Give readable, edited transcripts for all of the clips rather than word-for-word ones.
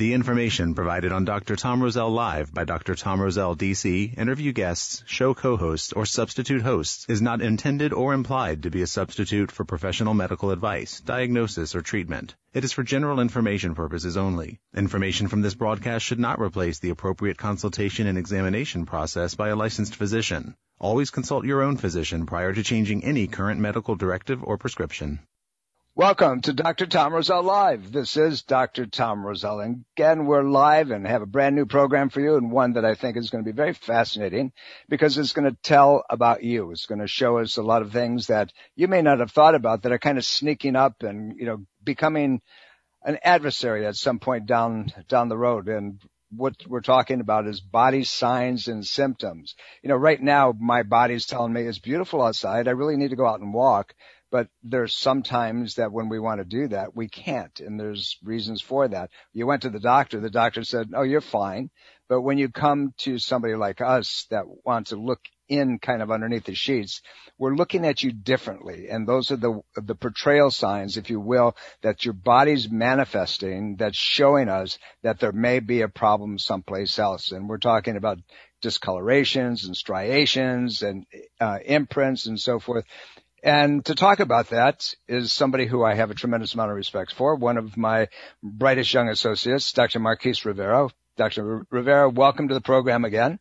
The information provided on Dr. Tom Rosell Live by Dr. Tom Rosell, D.C., interview guests, show co-hosts, or substitute hosts is not intended or implied to be a substitute for professional medical advice, diagnosis, or treatment. It is for general information purposes only. Information from this broadcast should not replace the appropriate consultation and examination process by a licensed physician. Always consult your own physician prior to changing any current medical directive or prescription. Welcome to Dr. Tom Rosell Live. This is Dr. Tom Rosell. And again, we're live and have a brand new program for you, and one that I think is going to be very fascinating because it's going to tell about you. It's going to show us a lot of things that you may not have thought about that are kind of sneaking up and, becoming an adversary at some point down the road. And what we're talking about is body signs and symptoms. Right now, my body's telling me it's beautiful outside. I really need to go out and walk. But there's sometimes that when we want to do that, we can't, and there's reasons for that. You went to the doctor said, oh, you're fine. But when you come to somebody like us that wants to look in kind of underneath the sheets, we're looking at you differently. And those are the portrayal signs, if you will, that your body's manifesting, that's showing us that there may be a problem someplace else. And we're talking about discolorations and striations and imprints and so forth. And to talk about that is somebody who I have a tremendous amount of respect for, one of my brightest young associates, Dr. Marquise Rivera. Dr. Rivera, welcome to the program again.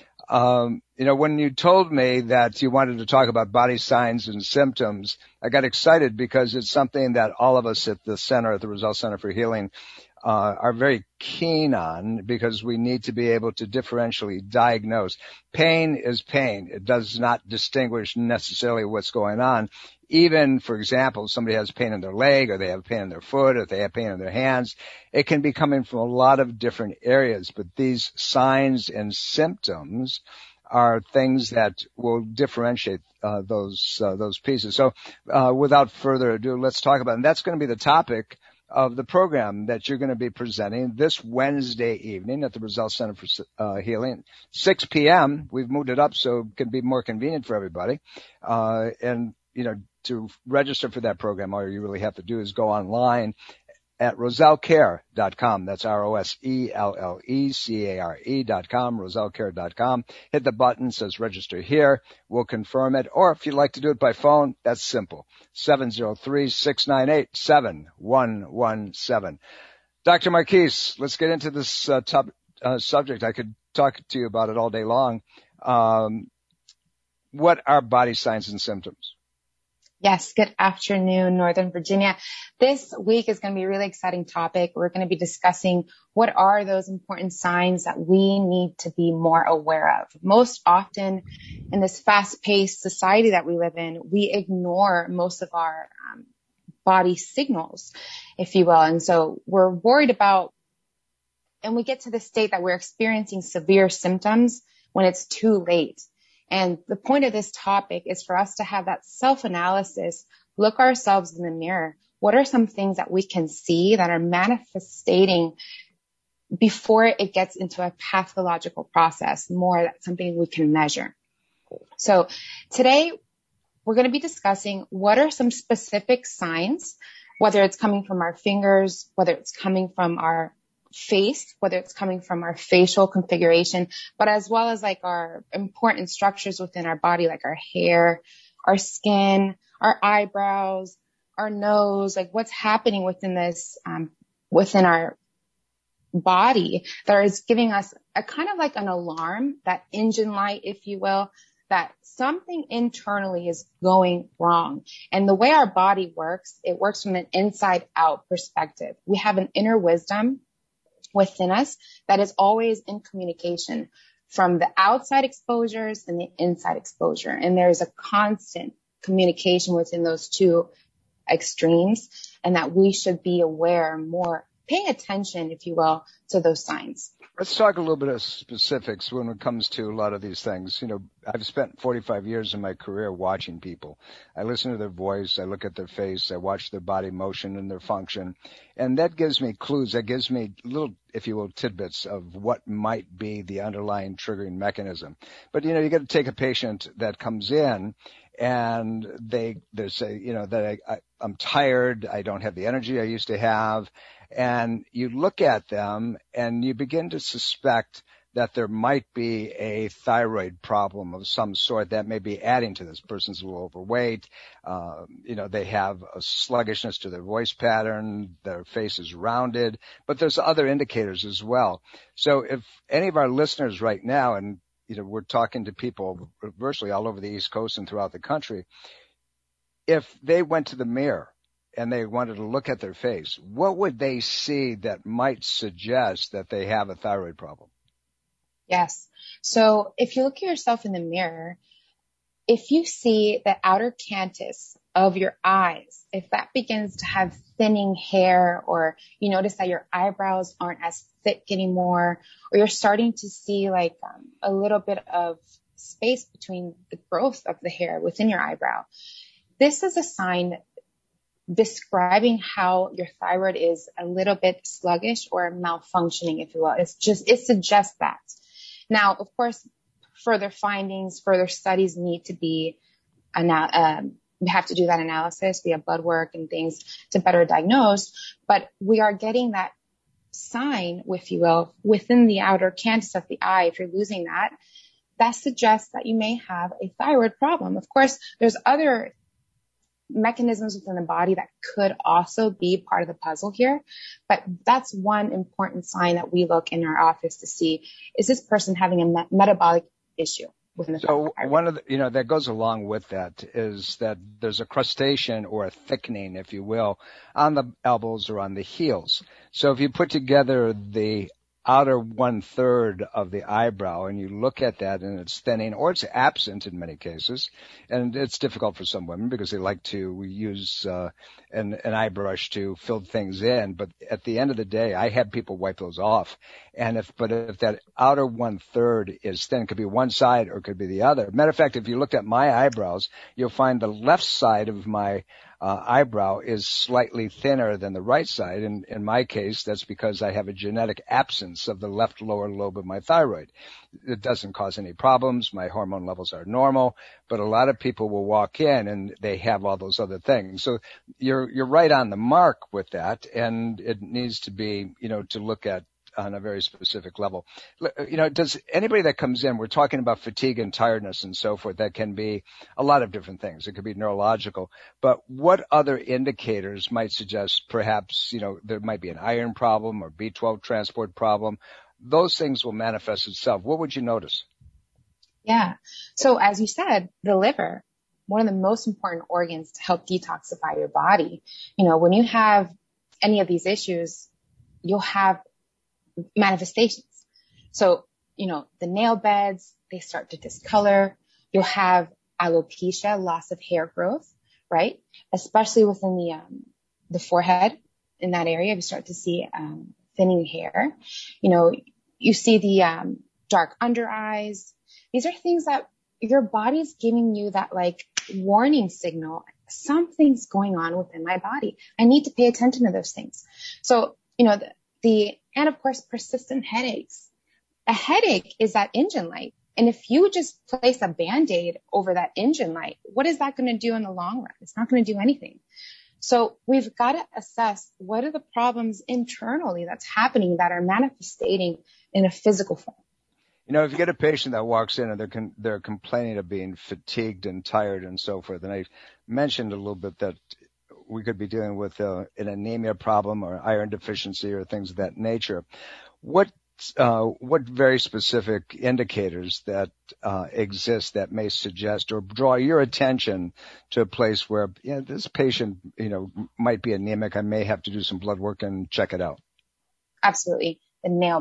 When you told me that you wanted to talk about body signs and symptoms, I got excited because it's something that all of us at the Rosell Center for Healing, are very keen on, because we need to be able to differentially diagnose. Pain is pain. It does not distinguish necessarily what's going on. Even, for example, if somebody has pain in their leg, or they have pain in their foot, or they have pain in their hands, it can be coming from a lot of different areas. But these signs and symptoms are things that will differentiate those pieces. So without further ado, let's talk about it. And that's going to be the topic of the program that you're going to be presenting this Wednesday evening at the Rosell Center for Healing, 6 p.m. We've moved it up so it can be more convenient for everybody. To register for that program, all you really have to do is go online at rosellcare.com. That's ROSELLECARE.com, rosellcare.com. Hit the button, says register here. We'll confirm it. Or if you'd like to do it by phone, that's simple. 703-698-7117. Dr. Marquise, let's get into this subject. I could talk to you about it all day long. What are body signs and symptoms? Yes, good afternoon, Northern Virginia. This week is going to be a really exciting topic. We're going to be discussing what are those important signs that we need to be more aware of. Most often in this fast-paced society that we live in, we ignore most of our body signals, if you will. And so we're worried about, and we get to the state that we're experiencing severe symptoms when it's too late. And the point of this topic is for us to have that self-analysis, look ourselves in the mirror. What are some things that we can see that are manifesting before it gets into a pathological process, more something we can measure? So today we're going to be discussing what are some specific signs, whether it's coming from our fingers, whether it's coming from our face, whether it's coming from our facial configuration, but as well as like our important structures within our body, like our hair, our skin, our eyebrows, our nose, like what's happening within this, within our body that is giving us a kind of like an alarm, that engine light, if you will, that something internally is going wrong. And the way our body works, it works from an inside out perspective. We have an inner wisdom within us that is always in communication from the outside exposures and the inside exposure. And there's a constant communication within those two extremes, and that we should be aware more, paying attention, if you will, to those signs. Let's talk a little bit of specifics when it comes to a lot of these things. I've spent 45 years of my career watching people. I listen to their voice, I look at their face, I watch their body motion and their function. And that gives me clues, that gives me little, if you will, tidbits of what might be the underlying triggering mechanism. But, you got to take a patient that comes in and they say, that I'm tired, I don't have the energy I used to have. And you look at them and you begin to suspect that there might be a thyroid problem of some sort that may be adding to this. Person's a little overweight. They have a sluggishness to their voice pattern. Their face is rounded, but there's other indicators as well. So if any of our listeners right now, and we're talking to people virtually all over the East Coast and throughout the country, if they went to the mirror and they wanted to look at their face, what would they see that might suggest that they have a thyroid problem? Yes. So if you look at yourself in the mirror, if you see the outer canthus of your eyes, if that begins to have thinning hair, or you notice that your eyebrows aren't as thick anymore, or you're starting to see like a little bit of space between the growth of the hair within your eyebrow, this is a sign describing how your thyroid is a little bit sluggish or malfunctioning, if you will. It suggests that. Now, of course, further findings, further studies need to be, we have to do that analysis via blood work and things to better diagnose, but we are getting that sign, if you will, within the outer canthus of the eye. If you're losing that suggests that you may have a thyroid problem. Of course, there's other mechanisms within the body that could also be part of the puzzle here. But that's one important sign that we look in our office to see, is this person having a metabolic issue within the thyroid? So one of the, that goes along with that is that there's a crustation or a thickening, if you will, on the elbows or on the heels. So if you put together the outer 1/3 of the eyebrow and you look at that and it's thinning or it's absent in many cases, and it's difficult for some women because they like to use an eye brush to fill things in, but at the end of the day I have people wipe those off. And if that outer 1/3 is thin, it could be one side or it could be the other. Matter of fact, if you looked at my eyebrows, you'll find the left side of my eyebrow is slightly thinner than the right side. And in my case, that's because I have a genetic absence of the left lower lobe of my thyroid. It doesn't cause any problems. My hormone levels are normal, but a lot of people will walk in and they have all those other things. So you're right on the mark with that. And it needs to be, to look at on a very specific level. Does anybody that comes in, we're talking about fatigue and tiredness and so forth, that can be a lot of different things. It could be neurological, but what other indicators might suggest perhaps, there might be an iron problem or B12 transport problem? Those things will manifest itself. What would you notice? Yeah. So as you said, the liver, one of the most important organs to help detoxify your body. When you have any of these issues, you'll have manifestations. So, the nail beds, they start to discolor. You'll have alopecia, loss of hair growth, right? Especially within the forehead, in that area, you start to see thinning hair. You see the dark under eyes. These are things that your body's giving you that like warning signal. Something's going on within my body. I need to pay attention to those things. So, and of course, persistent headaches. A headache is that engine light. And if you just place a Band-Aid over that engine light, what is that going to do in the long run? It's not going to do anything. So we've got to assess what are the problems internally that's happening that are manifesting in a physical form. If you get a patient that walks in and they're complaining of being fatigued and tired and so forth, and I mentioned a little bit that we could be dealing with an anemia problem or iron deficiency or things of that nature. What very specific indicators that exist that may suggest or draw your attention to a place where this patient might be anemic? I may have to do some blood work and check it out. Absolutely. The nail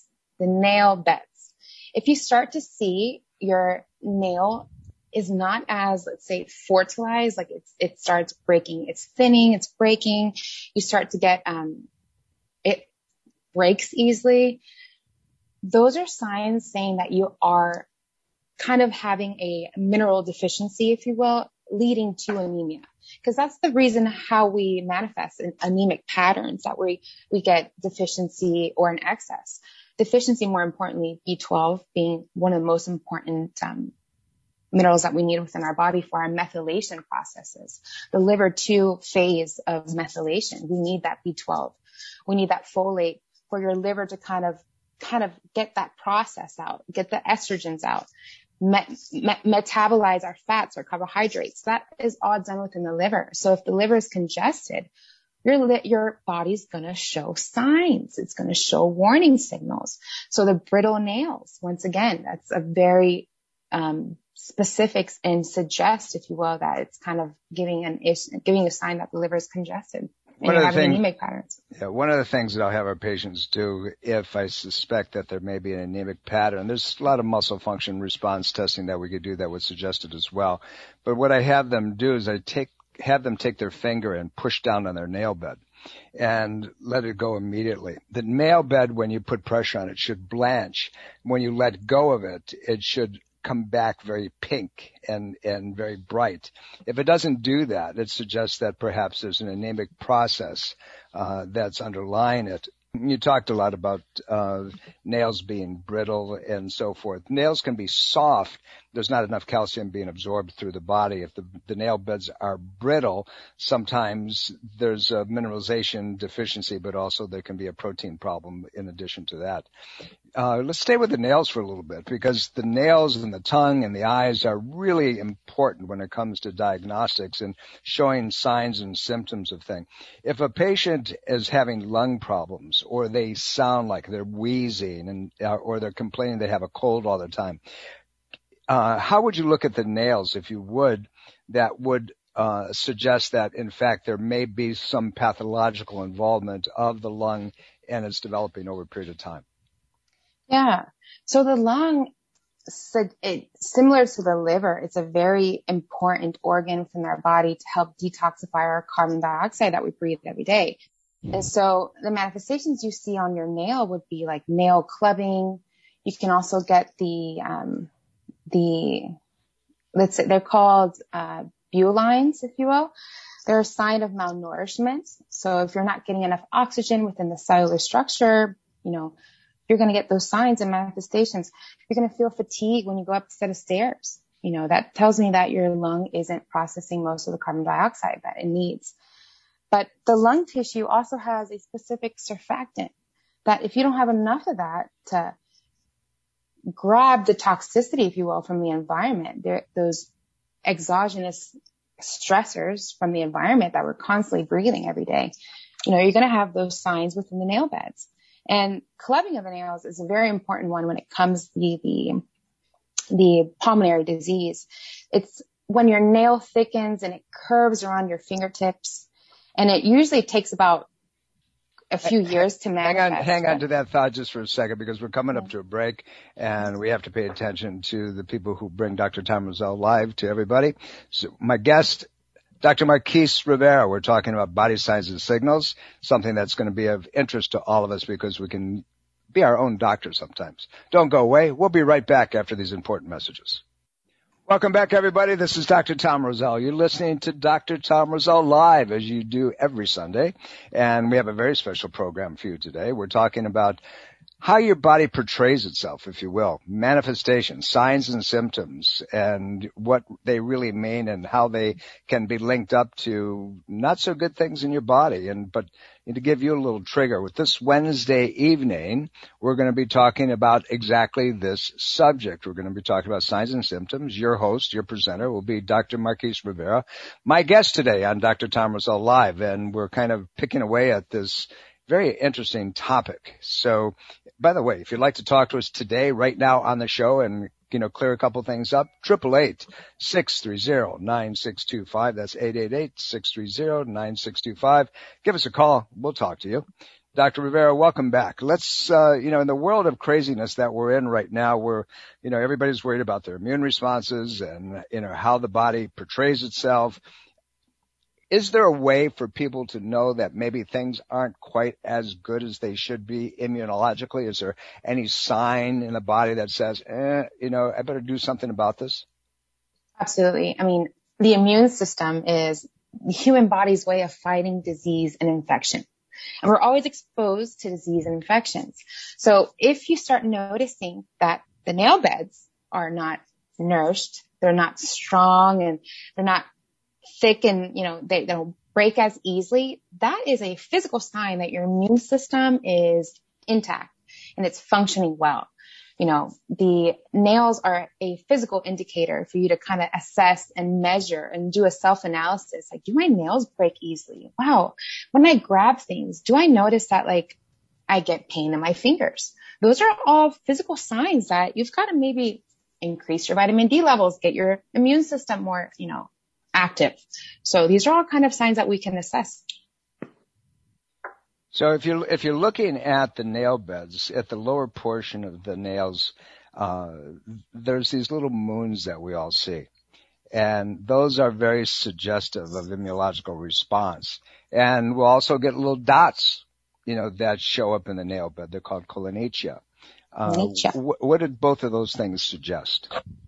beds. If you start to see your nail is not as, let's say, fertilized, like it starts breaking, it's thinning, it's breaking, you start to get, it breaks easily. Those are signs saying that you are kind of having a mineral deficiency, if you will, leading to anemia. Because that's the reason how we manifest in anemic patterns, that we get deficiency or an excess. Deficiency, more importantly, B12 being one of the most important minerals that we need within our body for our methylation processes. The liver 2 phase of methylation. We need that B12. We need that folate for your liver to kind of get that process out, get the estrogens out, metabolize our fats or carbohydrates. That is all done within the liver. So if the liver is congested, your body's going to show signs. It's going to show warning signals. So the brittle nails, once again, that's a very specifics and suggest, if you will, that it's kind of giving a sign that the liver is congested and you're having anemic patterns. Yeah, one of the things that I'll have our patients do if I suspect that there may be an anemic pattern, there's a lot of muscle function response testing that we could do that would suggest it as well. But what I have them do is have them take their finger and push down on their nail bed and let it go immediately. The nail bed, when you put pressure on it, should blanch. When you let go of it, it should come back very pink and very bright. If it doesn't do that, it suggests that perhaps there's an anemic process that's underlying it. You talked a lot about nails being brittle and so forth. Nails can be soft. There's not enough calcium being absorbed through the body. If the nail beds are brittle, sometimes there's a mineralization deficiency, but also there can be a protein problem in addition to that. Let's stay with the nails for a little bit, because the nails and the tongue and the eyes are really important when it comes to diagnostics and showing signs and symptoms of things. If a patient is having lung problems, or they sound like they're wheezing or they're complaining they have a cold all the time, how would you look at the nails, if you would, that would suggest that, in fact, there may be some pathological involvement of the lung and it's developing over a period of time? Yeah. So the lung, similar to the liver, it's a very important organ within our body to help detoxify our carbon dioxide that we breathe every day. And so the manifestations you see on your nail would be like nail clubbing. You can also get let's say they're called bulines, if you will. They're a sign of malnourishment. So if you're not getting enough oxygen within the cellular structure, you're going to get those signs and manifestations. You're going to feel fatigue when you go up a set of stairs. That tells me that your lung isn't processing most of the carbon dioxide that it needs. But the lung tissue also has a specific surfactant that if you don't have enough of that to grab the toxicity, if you will, from the environment, those exogenous stressors from the environment that we're constantly breathing every day, you're going to have those signs within the nail beds. And clubbing of the nails is a very important one when it comes to the pulmonary disease. It's when your nail thickens and it curves around your fingertips, and it usually takes about a few years to manifest. Hang on to that thought just for a second, because we're coming up to a break and we have to pay attention to the people who bring Dr. Tom Rosell live to everybody. So my guest, Dr. Marquise Rivera, we're talking about body signs and signals, something that's going to be of interest to all of us because we can be our own doctor sometimes. Don't go away. We'll be right back after these important messages. Welcome back, everybody. This is Dr. Tom Rosell. You're listening to Dr. Tom Rosell live, as you do every Sunday, and we have a very special program for you today. We're talking about how your body portrays itself, if you will, manifestations, signs and symptoms, and what they really mean and how they can be linked up to not so good things in your body. But to give you a little trigger, with this Wednesday evening, we're going to be talking about exactly this subject. We're going to be talking about signs and symptoms. Your host, your presenter, will be Dr. Marquise Rivera, my guest today on Dr. Tom Rosell Live, and we're kind of picking away at this very interesting topic. So, by the way, if you'd like to talk to us today, right now on the show, and clear a couple things up, 888-630-9625. That's 888-630-9625. Give us a call. We'll talk to you. Dr. Rivera, welcome back. Let's, in the world of craziness that we're in right now, where, everybody's worried about their immune responses and, how the body portrays itself. Is there a way for people to know that maybe things aren't quite as good as they should be immunologically? Is there any sign in the body that says, I better do something about this? Absolutely. I mean, the immune system is the human body's way of fighting disease and infection. And we're always exposed to disease and infections. So if you start noticing that the nail beds are not nourished, they're not strong and they're not thick and, they don't break as easily, that is a physical sign that your immune system is intact and it's functioning well. The nails are a physical indicator for you to kind of assess and measure and do a self-analysis. Like, do my nails break easily? Wow. When I grab things, do I notice that I get pain in my fingers? Those are all physical signs that you've got to maybe increase your vitamin D levels, get your immune system more, active. So these are all kind of signs that we can assess. So if you're looking at the nail beds, at the lower portion of the nails, there's these little moons that we all see. And those are very suggestive of immunological response. And we'll also get little dots, that show up in the nail bed. They're called colonicea. What did both of those things suggest?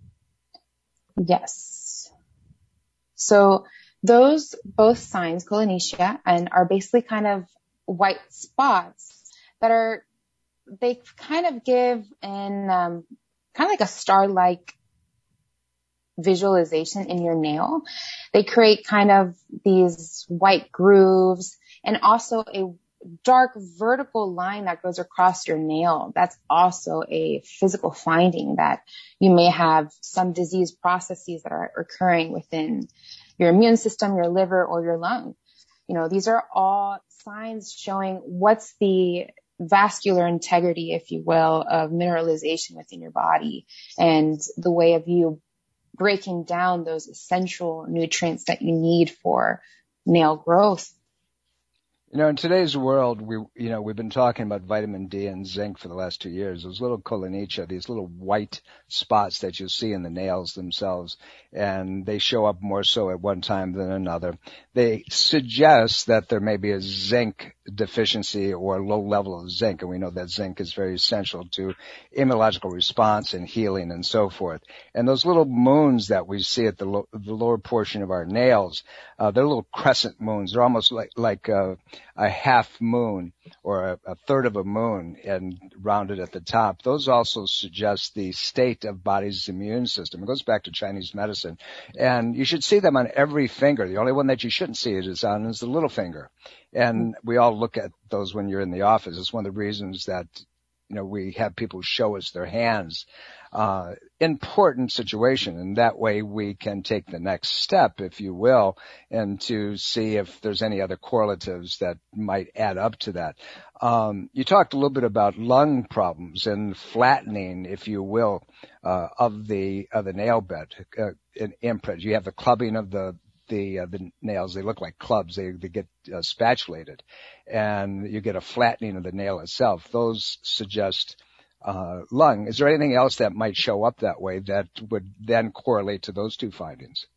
Yes. So those both signs, colonicea, and are basically kind of white spots that they kind of give in kind of like a star-like visualization in your nail. They create kind of these white grooves and also a dark vertical line that goes across your nail. That's also a physical finding that you may have some disease processes that are occurring within your immune system, your liver, or your lung. These are all signs showing what's the vascular integrity, if you will, of mineralization within your body and the way of you breaking down those essential nutrients that you need for nail growth. In today's world, we've been talking about vitamin D and zinc for the last 2 years. Those little colonicea, these little white spots that you see in the nails themselves, and they show up more so at one time than another. They suggest that there may be a zinc deficiency or a low level of zinc, and we know that zinc is very essential to immunological response and healing and so forth. And those little moons that we see at the lower portion of our nails, they're little crescent moons. They're almost like a half moon or a third of a moon and rounded at the top. Those also suggest the state of body's immune system. It goes back to Chinese medicine. And you should see them on every finger. The only one that you shouldn't see it is on is the little finger. And we all look at those when you're in the office. It's one of the reasons that we have people show us their hands. Important situation, and that way we can take the next step, if you will, and to see if there's any other correlatives that might add up to that. You talked a little bit about lung problems and flattening, if you will, of the nail bed, an imprint. You have the clubbing of the nails. They look like clubs. They get spatulated, and you get a flattening of the nail itself. Those suggest lung. Is there anything else that might show up that way that would then correlate to those two findings?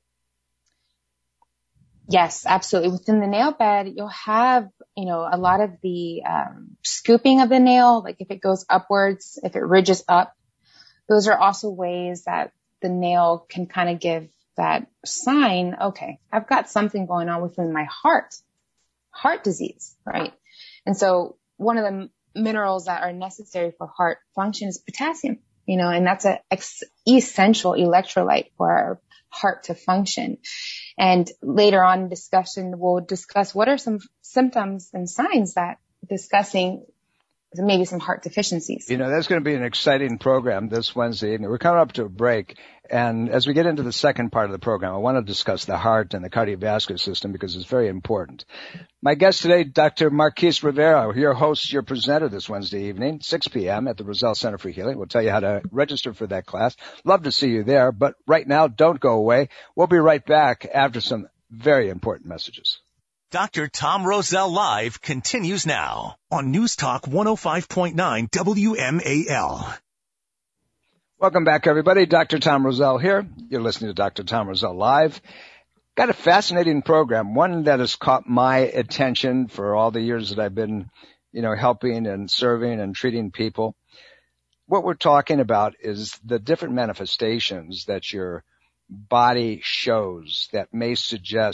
Yes, absolutely. Within the nail bed, you'll have, a lot of the scooping of the nail, like if it goes upwards, if it ridges up. Those are also ways that the nail can kind of give that sign, okay, I've got something going on within my heart disease, right? And so one of the minerals that are necessary for heart function is potassium, and that's an essential electrolyte for our heart to function. And later on in discussion, we'll discuss what are some symptoms and signs that discussing maybe some heart deficiencies. That's going to be an exciting program this Wednesday evening. We're coming up to a break. And as we get into the second part of the program, I want to discuss the heart and the cardiovascular system because it's very important. My guest today, Dr. Marquise Rivera, your host, your presenter this Wednesday evening, 6 p.m. at the Roselle Center for Healing. We'll tell you how to register for that class. Love to see you there. But right now, don't go away. We'll be right back after some very important messages. Dr. Tom Roselle Live continues now on News Talk 105.9 WMAL. Welcome back, everybody. Dr. Tom Roselle here. You're listening to Dr. Tom Roselle Live. Got a fascinating program, one that has caught my attention for all the years that I've been, helping and serving and treating people. What we're talking about is the different manifestations that your body shows that may suggest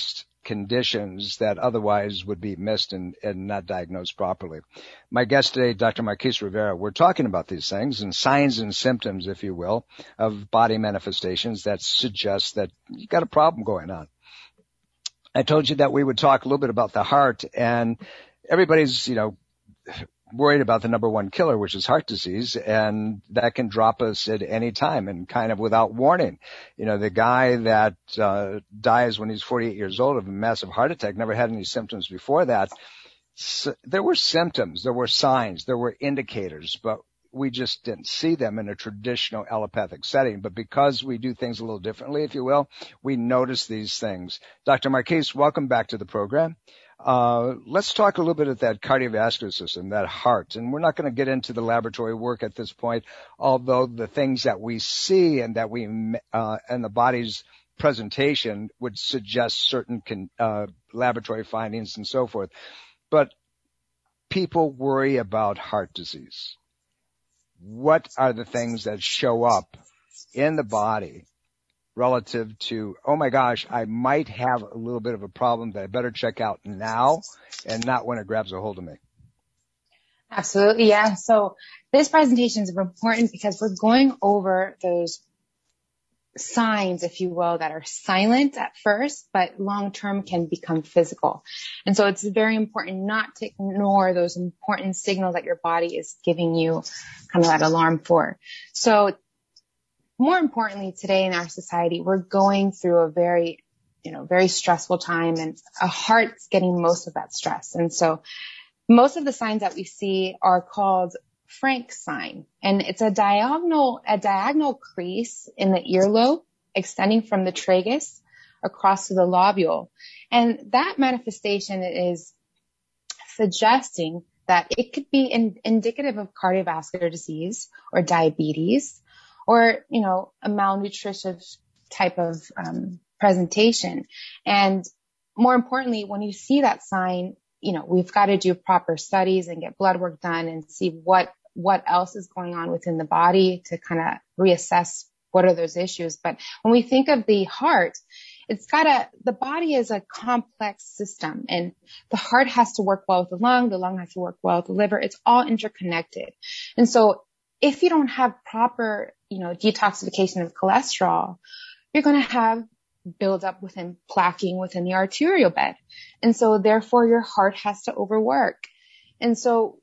conditions that otherwise would be missed and not diagnosed properly. My guest today, Dr. Marquise Rivera, we're talking about these things and signs and symptoms, if you will, of body manifestations that suggest that you got a problem going on. I told you that we would talk a little bit about the heart, and everybody's, worried about the number one killer, which is heart disease, and that can drop us at any time and kind of without warning. The guy that dies when he's 48 years old of a massive heart attack never had any symptoms before that. So there were symptoms, there were signs, there were indicators, but we just didn't see them in a traditional allopathic setting. But because we do things a little differently, if you will, we notice these things. Dr. Marquise, welcome back to the program. Let's talk a little bit of that cardiovascular system, that heart. And we're not going to get into the laboratory work at this point, although the things that we see and that and the body's presentation would suggest certain laboratory findings and so forth. But people worry about heart disease. What are the things that show up in the body relative to, oh my gosh, I might have a little bit of a problem that I better check out now and not when it grabs a hold of me? Absolutely, yeah. So this presentation is important because we're going over those signs, if you will, that are silent at first, but long-term can become physical. And so it's very important not to ignore those important signals that your body is giving you kind of that alarm for. So more importantly, today in our society, we're going through a very stressful time, and a heart's getting most of that stress. And so most of the signs that we see are called Frank sign, and it's a diagonal crease in the earlobe extending from the tragus across to the lobule. And that manifestation is suggesting that it could be indicative of cardiovascular disease or diabetes, or, a malnutritive type of presentation. And more importantly, when you see that sign, we've got to do proper studies and get blood work done and see what else is going on within the body to kind of reassess what are those issues. But when we think of the heart, the body is a complex system, and the heart has to work well with the lung has to work well with the liver. It's all interconnected. And so if you don't have proper, detoxification of cholesterol, you're going to have buildup within plaquing within the arterial bed. And so therefore your heart has to overwork. And so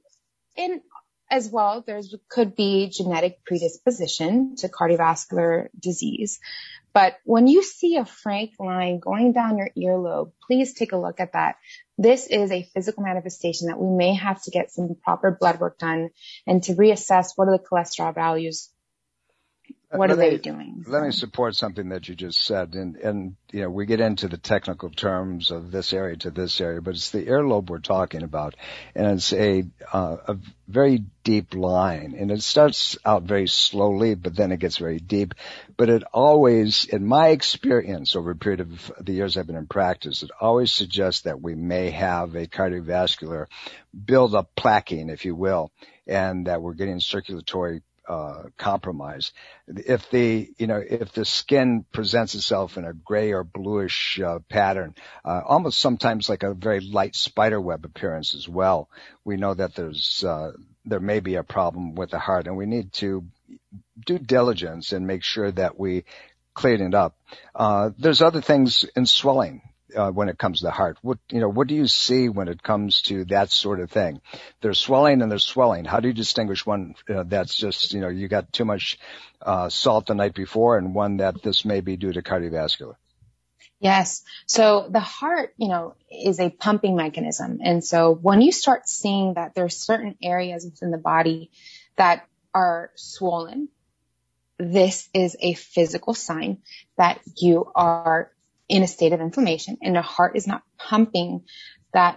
as well, could be genetic predisposition to cardiovascular disease. But when you see a frank line going down your earlobe, please take a look at that. This is a physical manifestation that we may have to get some proper blood work done and to reassess what are the cholesterol values. What are they doing? Let me support something that you just said. And we get into the technical terms of this area to this area, but it's the earlobe we're talking about. And it's a very deep line. And it starts out very slowly, but then it gets very deep. But it always, in my experience over a period of the years I've been in practice, it always suggests that we may have a cardiovascular build-up plaquing, if you will, and that we're getting circulatory compromise. If the skin presents itself in a gray or bluish pattern, almost sometimes like a very light spider web appearance as well, we know that there may be a problem with the heart, and we need to do diligence and make sure that we clean it up. There's other things in swelling. When it comes to the heart, what do you see when it comes to that sort of thing? There's swelling and there's swelling. How do you distinguish one that's just, you got too much salt the night before, and one that this may be due to cardiovascular? Yes. So the heart, is a pumping mechanism. And so when you start seeing that there's certain areas within the body that are swollen, this is a physical sign that you are in a state of inflammation, and the heart is not pumping that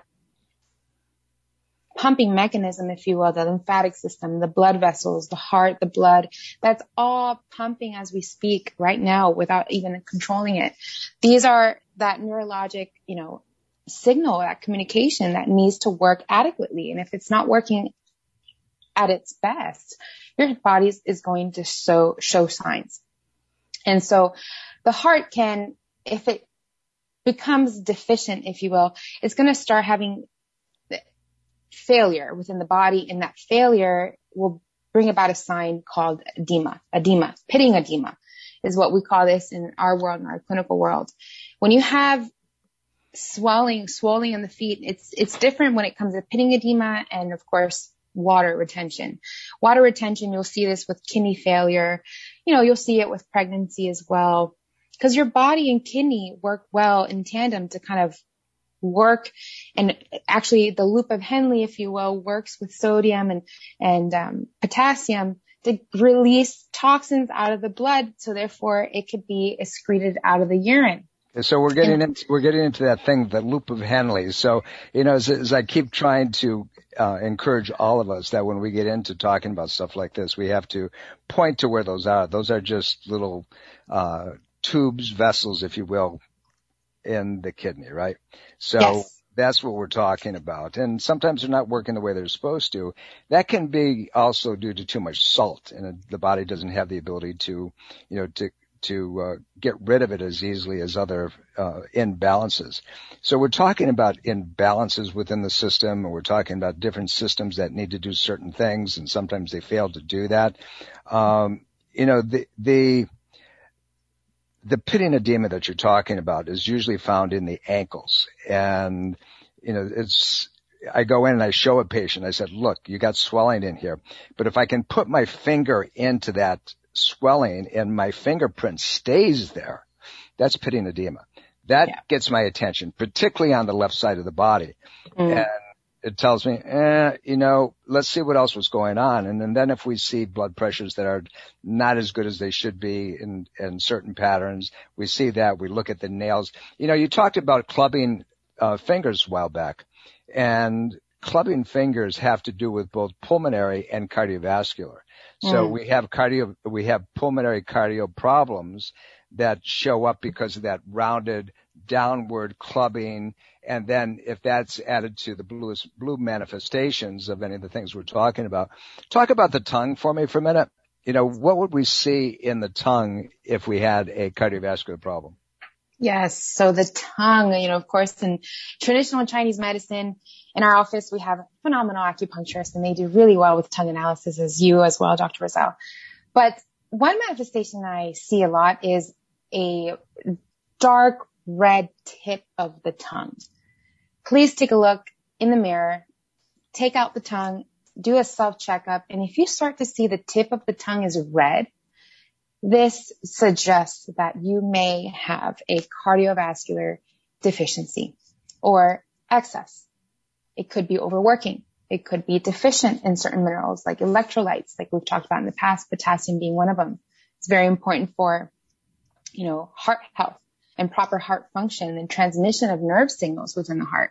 pumping mechanism, if you will, the lymphatic system, the blood vessels, the heart, the blood, that's all pumping as we speak right now without even controlling it. These are that neurologic, signal, that communication that needs to work adequately. And if it's not working at its best, your body is going to show signs. And so the heart can, if it becomes deficient, if you will, it's going to start having failure within the body, and that failure will bring about a sign called edema, pitting edema is what we call this in our world, in our clinical world. When you have swelling in the feet, it's different when it comes to pitting edema and, of course, water retention. Water retention, you'll see this with kidney failure. You'll see it with pregnancy as well, because your body and kidney work well in tandem to kind of work. And actually the loop of Henle, if you will, works with sodium and potassium to release toxins out of the blood. So therefore it could be excreted out of the urine. So we're getting into that thing, the loop of Henle. So, as I keep trying to encourage all of us that when we get into talking about stuff like this, we have to point to where those are. Those are just little tubes, vessels, if you will, in the kidney, right? So yes. That's what we're talking about. And sometimes they're not working the way they're supposed to. That can be also due to too much salt, and the body doesn't have the ability to get rid of it as easily as other imbalances. So we're talking about imbalances within the system, and we're talking about different systems that need to do certain things, and sometimes they fail to do that. The pitting edema that you're talking about is usually found in the ankles. And, I go in and I show a patient, I said, look, you got swelling in here, but if I can put my finger into that swelling and my fingerprint stays there, that's pitting edema. That gets my attention, particularly on the left side of the body. And it tells me, let's see what else was going on. And then if we see blood pressures that are not as good as they should be in certain patterns, we see that. We look at the nails. You talked about clubbing fingers a while back, and clubbing fingers have to do with both pulmonary and cardiovascular. So we have pulmonary cardio problems that show up because of that rounded downward clubbing. And then if that's added to the blue manifestations of any of the things we're talking about, talk about the tongue for me for a minute. What would we see in the tongue if we had a cardiovascular problem? Yes. So the tongue, of course, in traditional Chinese medicine, in our office, we have phenomenal acupuncturists, and they do really well with tongue analysis, as well, Dr. Roselle. But one manifestation I see a lot is a dark red tip of the tongue. Please take a look in the mirror, take out the tongue, do a self-checkup, and if you start to see the tip of the tongue is red, this suggests that you may have a cardiovascular deficiency or excess. It could be overworking. It could be deficient in certain minerals like electrolytes, like we've talked about in the past, potassium being one of them. It's very important for, heart health and proper heart function and transmission of nerve signals within the heart.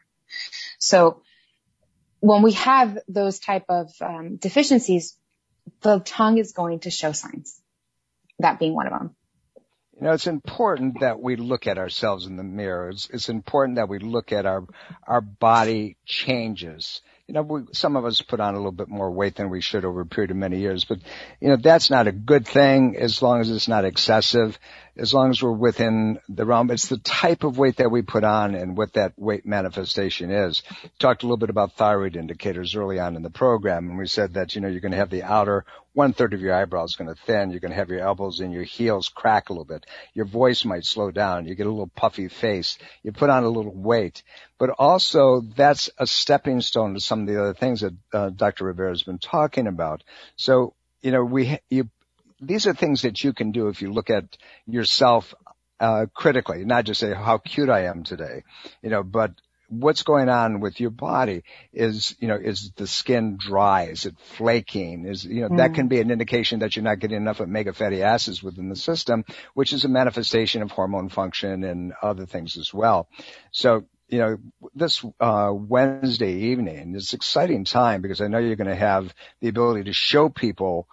So when we have those type of deficiencies, the tongue is going to show signs, that being one of them. It's important that we look at ourselves in the mirror. It's important that we look at our body changes. Some of us put on a little bit more weight than we should over a period of many years, but, that's not a good thing as long as it's not excessive, as long as we're within the realm. It's the type of weight that we put on and what that weight manifestation is. We talked a little bit about thyroid indicators early on in the program, and we said that, you're going to have the outer 1/3 of your eyebrows going to thin. You're going to have your elbows and your heels crack a little bit. Your voice might slow down. You get a little puffy face. You put on a little weight. But also, that's a stepping stone to some of the other things that Dr. Rivera has been talking about. So, these are things that you can do if you look at yourself critically, not just say how cute I am today, but what's going on with your body is the skin dry? Is it flaking? That can be an indication that you're not getting enough omega fatty acids within the system, which is a manifestation of hormone function and other things as well. So, this Wednesday evening is an exciting time because I know you're going to have the ability to show people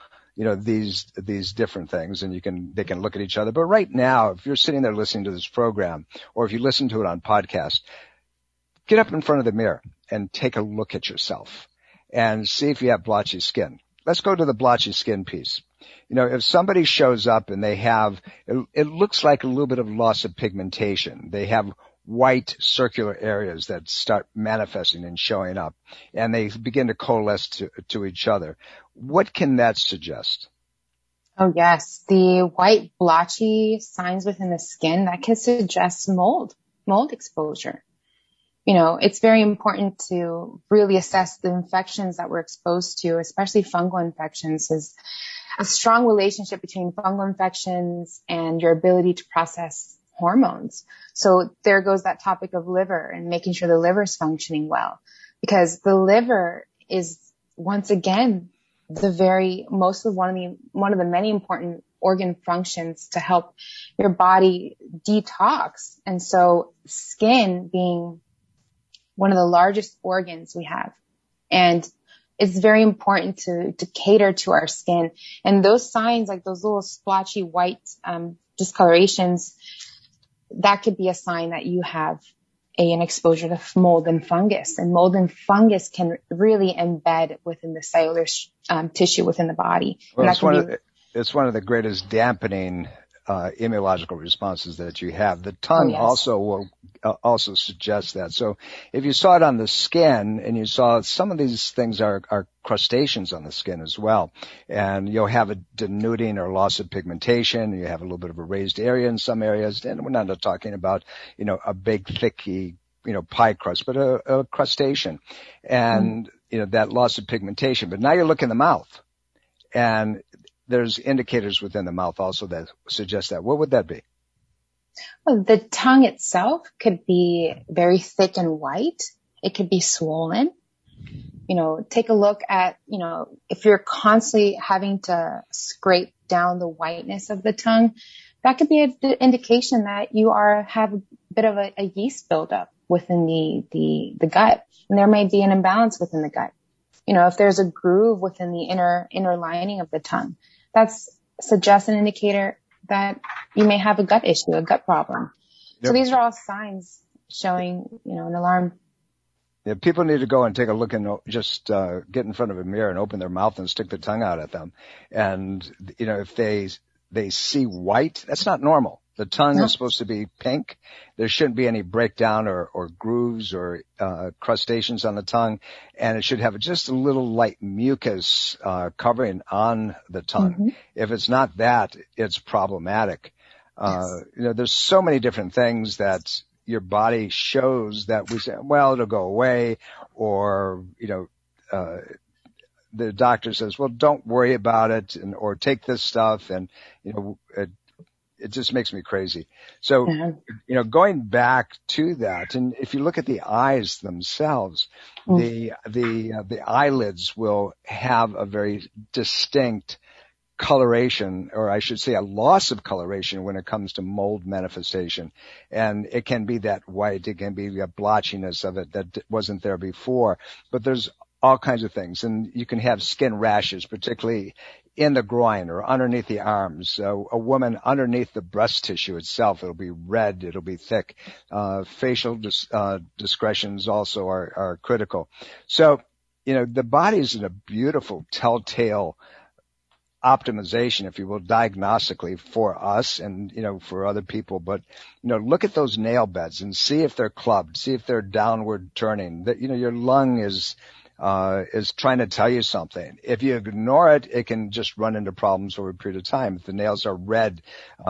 these different things, and they can look at each other. But right now, if you're sitting there listening to this program, or if you listen to it on podcast, get up in front of the mirror and take a look at yourself and see if you have blotchy skin. Let's go to the blotchy skin piece. If somebody shows up and they have, it looks like a little bit of loss of pigmentation. They have white circular areas that start manifesting and showing up, and they begin to coalesce to each other. What can that suggest? Oh, yes. The white blotchy signs within the skin, that can suggest mold exposure. It's very important to really assess the infections that we're exposed to, especially fungal infections. Is a strong relationship between fungal infections and your ability to process hormones. So there goes that topic of liver and making sure the liver is functioning well, because the liver is, once again, one of the many important organ functions to help your body detox. And so skin being one of the largest organs we have, and it's very important to cater to our skin. And those signs, like those little splotchy white discolorations, that could be a sign that you have an exposure to mold and fungus. And mold and fungus can really embed within the cellular tissue within the body. Well, it's one of the greatest dampening immunological responses that you have. The tongue also will also suggest that. So if you saw it on the skin, and you saw some of these things are crustaceans on the skin as well, and you'll have a denuding or loss of pigmentation, you have a little bit of a raised area in some areas, and we're not talking about, a big, thicky, pie crust, but a crustacean, and, that loss of pigmentation. But now you look in the mouth, and there's indicators within the mouth also that suggest that. What would that be? Well, the tongue itself could be very thick and white. It could be swollen. Take a look at, if you're constantly having to scrape down the whiteness of the tongue, that could be an indication that you have a bit of a yeast buildup within the gut. And there may be an imbalance within the gut. If there's a groove within the inner lining of the tongue, that's suggests an indicator that you may have a gut issue, a gut problem. Yep. So these are all signs showing, an alarm. Yeah, people need to go and take a look and just get in front of a mirror and open their mouth and stick their tongue out at them. And, if they see white, that's not normal. The tongue is supposed to be pink. There shouldn't be any breakdown or grooves or crustaceans on the tongue. And it should have just a little light mucus covering on the tongue. Mm-hmm. If it's not that, it's problematic. Yes. There's so many different things that your body shows that we say, well, it'll go away, or, the doctor says, well, don't worry about it, or take this stuff, and, it just makes me crazy. So, going back to that, and if you look at the eyes themselves, the eyelids will have a very distinct coloration, or I should say a loss of coloration when it comes to mold manifestation. And it can be that white, it can be the blotchiness of it that wasn't there before, but there's all kinds of things. And you can have skin rashes, particularly in the groin or underneath the arms. A woman underneath the breast tissue itself, it'll be red, it'll be thick. Facial discretions also are critical. So, the body is in a beautiful telltale optimization, if you will, diagnostically for us and, for other people. But, look at those nail beds and see if they're clubbed, see if they're downward turning, that, your lung is trying to tell you something. If you ignore it, it can just run into problems over a period of time. If the nails are red,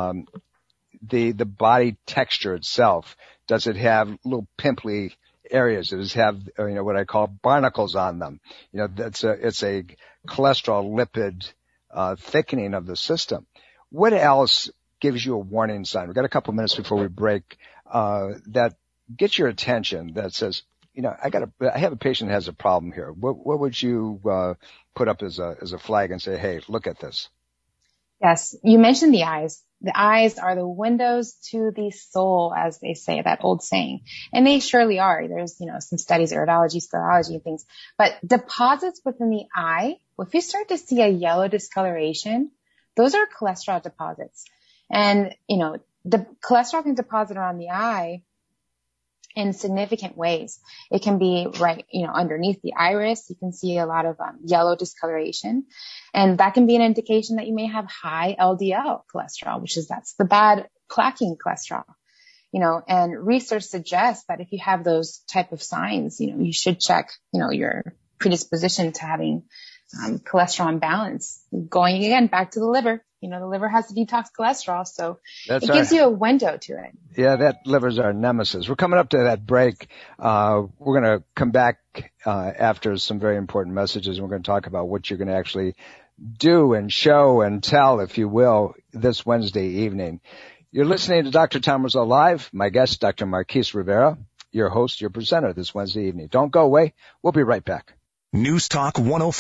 the body texture itself, does it have little pimply areas? Does it have, what I call barnacles on them? It's a cholesterol lipid, thickening of the system. What else gives you a warning sign? We've got a couple minutes before we break, that gets your attention, that says, I have a patient that has a problem here. What would you put up as a flag and say, hey, look at this? Yes, you mentioned the eyes. The eyes are the windows to the soul, as they say, that old saying. And they surely are. There's, some studies, iridology, sclerology, and things. But deposits within the eye, if you start to see a yellow discoloration, those are cholesterol deposits. And, the cholesterol can deposit around the eye in significant ways. It can be right, underneath the iris. You can see a lot of yellow discoloration, and that can be an indication that you may have high LDL cholesterol, that's the bad plaquing cholesterol. and research suggests that if you have those type of signs, you should check, your predisposition to having cholesterol imbalance. Going again back to the liver, the liver has to detox cholesterol, so it gives you a window to it. Yeah, that liver's our nemesis. We're coming up to that break. We're going to come back after some very important messages. We're going to talk about what you're going to actually do and show and tell, if you will, this Wednesday evening. You're listening to Dr. Tom Rosell Live. My guest, Dr. Marquise Rivera, your host, your presenter this Wednesday evening. Don't go away. We'll be right back. News Talk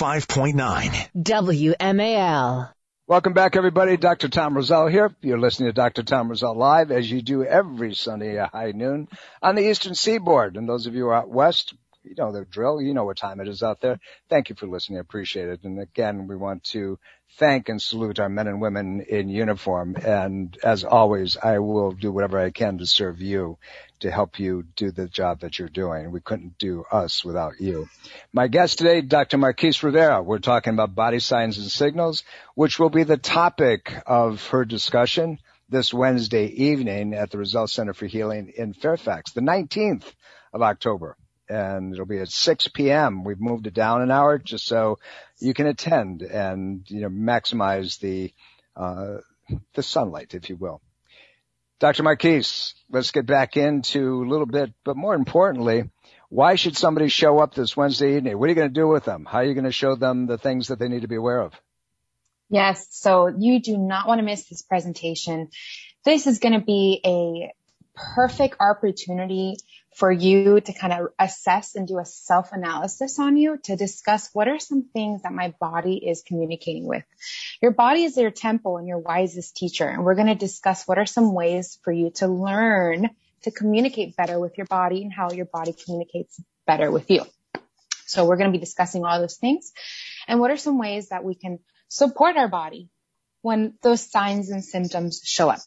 105.9 WMAL. Welcome back, everybody. Dr. Tom Rosell here. You're listening to Dr. Tom Rosell Live, as you do every Sunday at high noon on the Eastern Seaboard. And those of you who are out west, you know the drill. You know what time it is out there. Thank you for listening. I appreciate it. And again, we want to thank and salute our men and women in uniform. And as always, I will do whatever I can to serve you, to help you do the job that you're doing. We couldn't do us without you. My guest today, Dr. Marquise Rivera. We're talking about body signs and signals, which will be the topic of her discussion this Wednesday evening at the Rosell Center for Healing in Fairfax, the 19th of October. And it'll be at 6 p.m. We've moved it down an hour just so you can attend and, maximize the sunlight, if you will. Dr. Marquise, let's get back into a little bit, but more importantly, why should somebody show up this Wednesday evening? What are you going to do with them? How are you going to show them the things that they need to be aware of? Yes, so you do not want to miss this presentation. This is going to be a perfect opportunity for you to kind of assess and do a self-analysis on you, to discuss what are some things that my body is communicating with. Your body is your temple and your wisest teacher. And we're going to discuss what are some ways for you to learn to communicate better with your body and how your body communicates better with you. So we're going to be discussing all those things. And what are some ways that we can support our body when those signs and symptoms show up?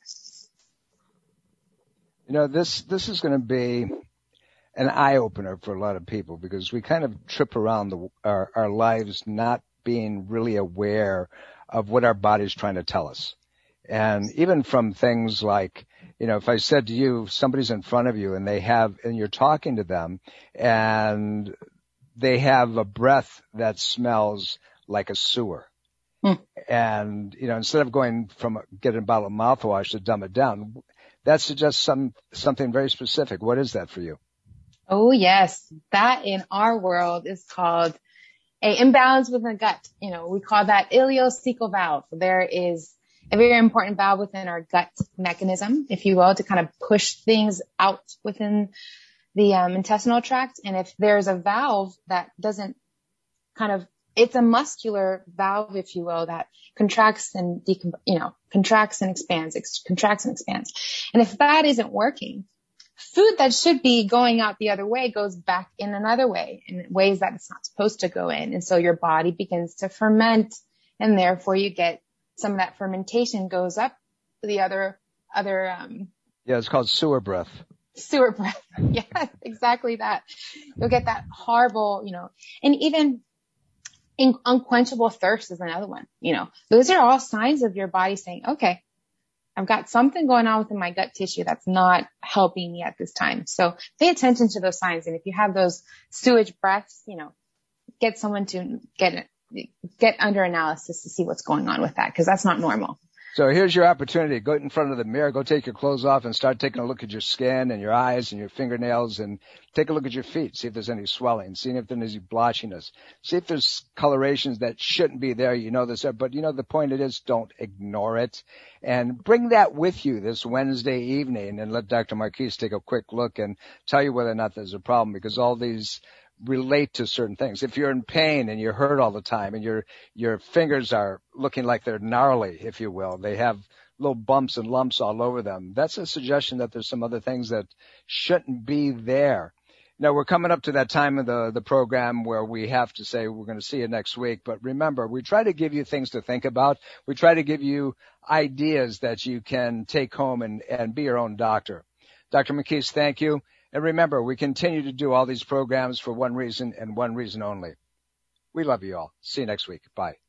This is going to be an eye-opener for a lot of people, because we kind of trip around our lives not being really aware of what our body's trying to tell us. And even from things like, if I said to you, somebody's in front of you and you're talking to them and they have a breath that smells like a sewer. And, instead of getting a bottle of mouthwash to dumb it down, that suggests something very specific. What is that for you? Oh, yes. That in our world is called an imbalance within the gut. We call that ileocecal valve. There is a very important valve within our gut mechanism, if you will, to kind of push things out within the intestinal tract. And if there's a valve that doesn't it's a muscular valve, if you will, that contracts and contracts and expands, contracts and expands. And if that isn't working, food that should be going out the other way goes back in another way, in ways that it's not supposed to go in. And so your body begins to ferment, and therefore you get some of that fermentation goes up the other. Yeah, it's called sewer breath. Sewer breath. Yeah, exactly that. You'll get that horrible, and even unquenchable thirst is another one. Those are all signs of your body saying, okay, I've got something going on within my gut tissue that's not helping me at this time. So pay attention to those signs. And if you have those sewage breaths, get someone to get under analysis to see what's going on with that, because that's not normal. So here's your opportunity. Go in front of the mirror, go take your clothes off and start taking a look at your skin and your eyes and your fingernails, and take a look at your feet. See if there's any swelling. See if there's any blotchiness. See if there's colorations that shouldn't be there. But the point is, don't ignore it. And bring that with you this Wednesday evening, and let Dr. Marquise take a quick look and tell you whether or not there's a problem, because all these relate to certain things. If you're in pain and you're hurt all the time and your fingers are looking like they're gnarly, if you will, they have little bumps and lumps all over them, that's a suggestion that there's some other things that shouldn't be there. Now, we're coming up to that time of the program where we have to say we're going to see you next week. But remember, we try to give you things to think about. We try to give you ideas that you can take home and be your own doctor. Dr. Marquise, thank you. And remember, we continue to do all these programs for one reason and one reason only. We love you all. See you next week. Bye.